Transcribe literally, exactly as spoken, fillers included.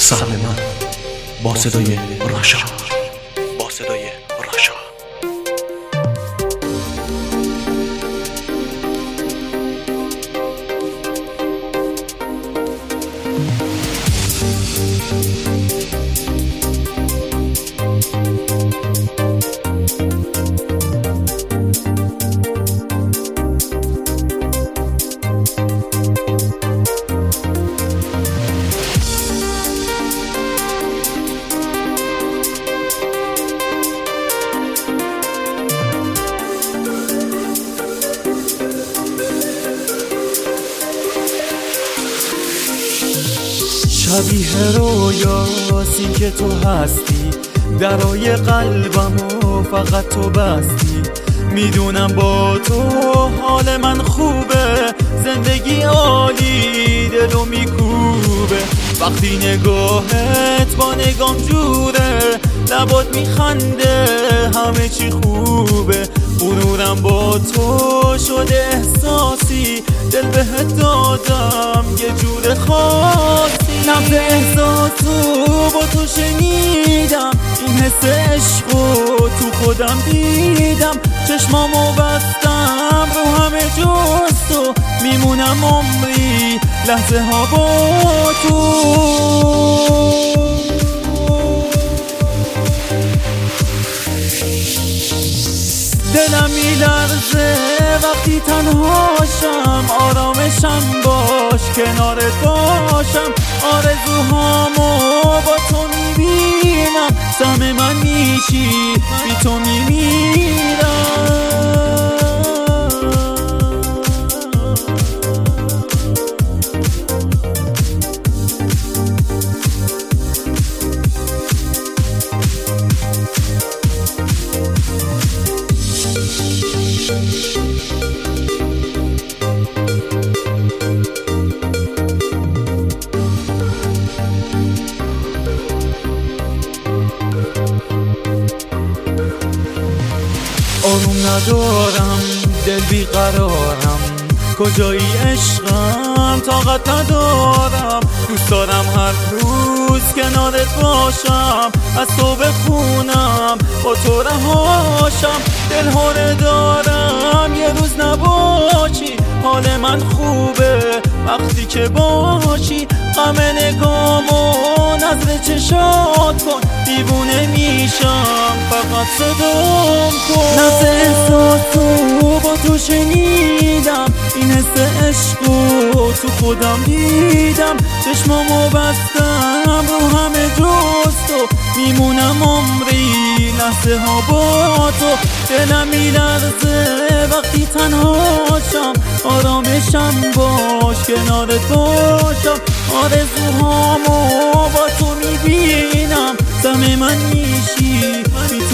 سهم من با صدای راشا با صدای راشا شبیه رویاسی که تو هستی، درای قلبمو فقط تو بستی. میدونم با تو حال من خوبه، زندگی عالی دلو میکوبه. وقتی نگاهت با نگام جوره، لبات میخنده همه چی خوبه. غرورم با تو شده احساسی، دل بهت دادم یه جور خاصی. نبض احساسو با تو شنیدم، این حس عشقو تو خودم دیدم. چشمامو بستم رو همه جز تو، میمونم عمری لحظه ها با تو. دلم میلرزه وقتی تنهاشم، آرامشم باش کنارت باشم. آرزوهامو با تو میبینم، سهم من میشی بی تو میمیرم. آروم ندارم، دل بیقرارم، کجایی عشقم طاقت ندارم. دوست دارم هر روز کنارت باشم، از تو بخونم با تو رهاشم. دلهوره دارم یه روز نباشی، حال من خوبه وقتی که باشی. غم نگامو نظر چشات کن، دیوونه میشم فقط صدام کن. نبض احساسو با تو شنیدم، این حس عشقو تو خودم دیدم. چشمامو بستم رو همه جز تو، میمونم عمری لحظه ها با تو. دلم میلرزه وقتی تنهاشم، آرامشم باش کنارت باشم. آرزوهامو با تو میبینم، سهم من میشی بی